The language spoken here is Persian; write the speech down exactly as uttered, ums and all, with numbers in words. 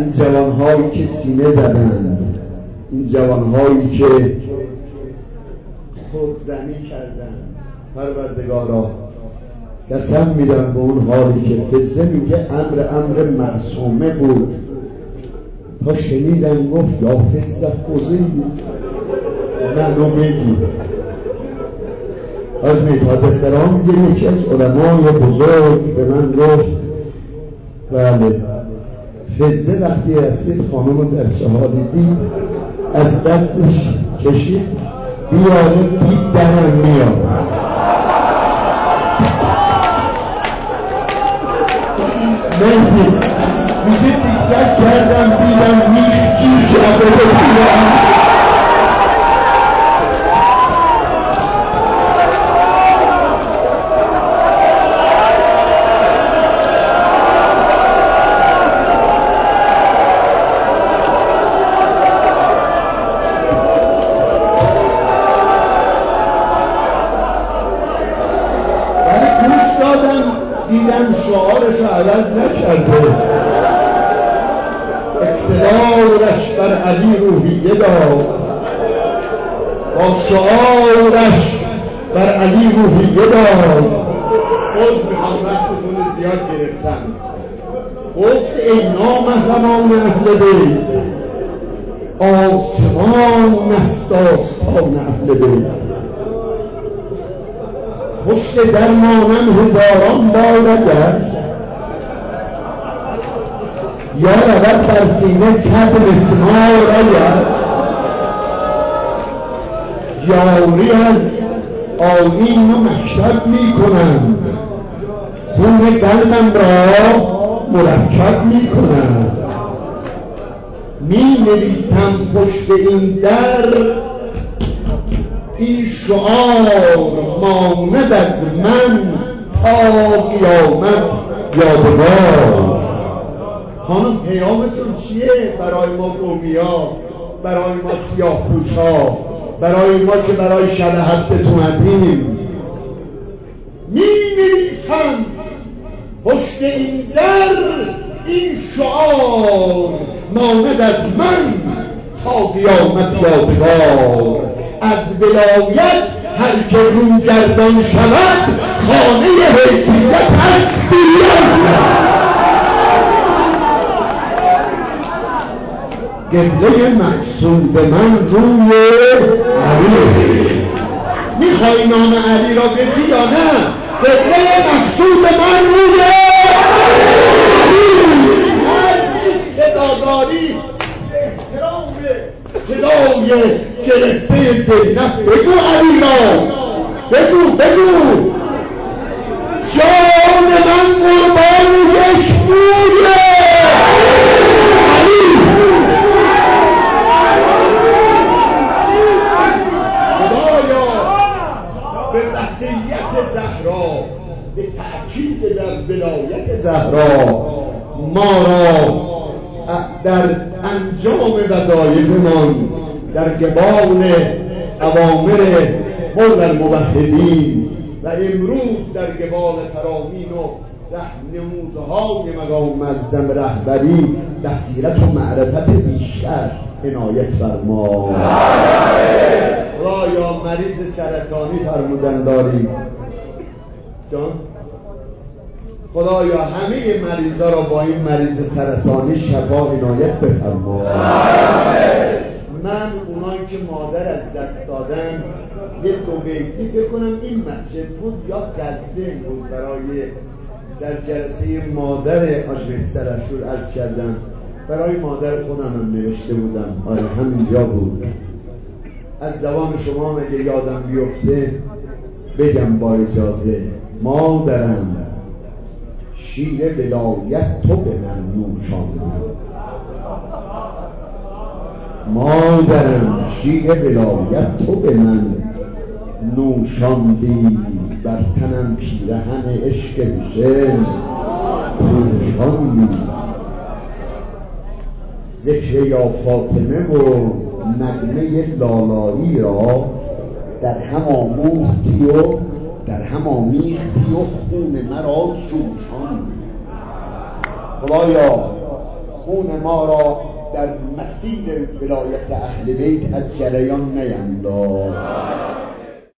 این جوانهایی که سینه زدن، این جوانهایی که خودزنی کردن، پروردگارا قسم میدم به اون حالی که فزه میگه امر امر معصومه بود، تا شنیدن گفت یا فزه خوزی منو بگی. از میتاز استرام میگه یکی از علمای بزرگ به من گفت بله فزه وقتی رسید خانم رو در شهادی دید از دستش کشید بیاره دید درم میاد. مهدی میگه دیگر کردم دیدم میخ جیر جابه بکنم. دیدم شعارش عوض نکرده، اقتدارش بر علی روحیه داد، با شعارش بر علی روحیه داد. باز میخوام وقتتون زیاد گرفتم. گفت ای نامحرمان اهل بیت، آسمان است آستان اهل بیت، پشت درمانم هزاران بار اگر یا رود بر سینه صد مسمار اگر یاری از آیین و مکتب می کنم، خون قلبم را مرکب می کنم، می نویسم پشت این در این شعار ماند از من تا قیامت یادگار. خانم پیامتون چیه برای ما قومیا، برای ما سیاه پوشا، برای ما که برای شب هفته اومدیم؟ می نویسم پشت این در این شعار ماند از من تا قیامت یادگار. از ولایت هر که روگردان شود خانه حیثیتش بیان قبله مقصود من روی علی. میخوای نام علی را بگی یا نه؟ قبله مقصود من روی علی. هر چی صداداری احترامه صدای گرفته زینب بگو علی را، بگو بگو جان من قربان یک مویه علی. خدایا به وصیت زهرا، به تأکید در ولایت زهرا ما را در انجام وظایفمان در قبال اوامر مولا الموحدین و امروز در قبال فرامین و رهنمودهای مقام معظم رهبری بصیرت و معرفت بیشتر عنایت فرما. خدایا مریض سرطانی فرمودن داری جان، خدایا همه مریضا را با این مریض سرطانی شفا عنایت بفرما. من اونایی که مادر از دست دادن یه دو بیتی بکنم، این مسجد بود یا قصدین بود برای در جلسه مادر حاج سرشور عرض کردم، برای مادر خودم هم نوشته بودم. آره همینجا بود. از زبان شما مگه یادم بیفته بگم با اجازه. مادرم شیر ولایت تو به من نوشاندی، مادرم شیر ولایت تو به من نوشاندی، بر تنم پیرهن عشق حسین پوشاندی. ذکر یا فاطمه و نغمه لالایی را در هم آموختی و در هم آمیختی و خون مرا جوشاندی. خدایا خون ما را در مسیر ولایت اهل بیت از جریان نینداز.